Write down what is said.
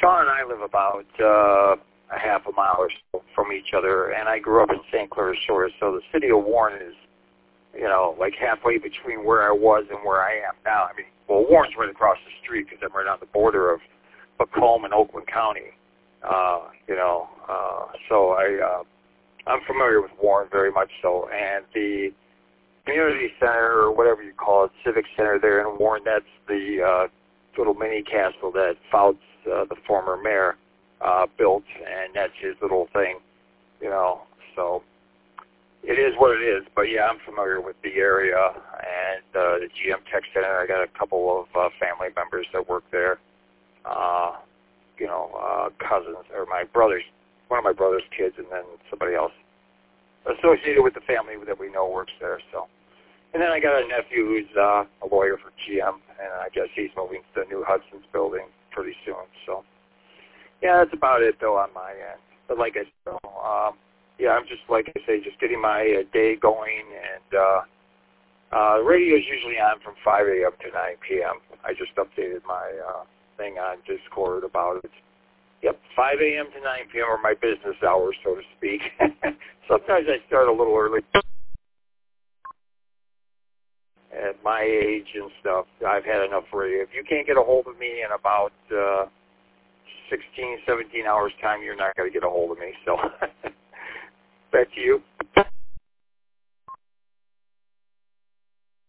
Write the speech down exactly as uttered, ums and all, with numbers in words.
Sean and I live about uh, a half a mile or so from each other, and I grew up in Saint Clair Shores, so the city of Warren is, you know, like halfway between where I was and where I am now. I mean, well, Warren's right across the street because I'm right on the border of Macomb and Oakland County, uh, you know, uh, so I, uh, I'm familiar with Warren very much so, and the community center, or whatever you call it, civic center there in Warren, that's the uh, little mini castle that Fouts, uh, the former mayor, uh, built, and that's his little thing, you know, so it is what it is. But yeah, I'm familiar with the area and uh, the G M Tech Center. I got a couple of uh, family members that work there, uh, you know, uh, cousins, or my brother's, one of my brother's kids, and then somebody else associated with the family that we know works there. So, and then I got a nephew who's uh, a lawyer for G M, and I guess he's moving to the new Hudson's building pretty soon. So, yeah, that's about it though on my end. But like I said, um, yeah, I'm just like I say, just getting my uh, day going, and uh, uh, the radio is usually on from five a.m. to nine p.m. I just updated my uh, thing on Discord about it. Yep, five a.m. to nine p.m. are my business hours, so to speak. Sometimes I start a little early. At my age and stuff, I've had enough radio. If you can't get a hold of me in about uh, sixteen, seventeen hours time, you're not going to get a hold of me. So back to you.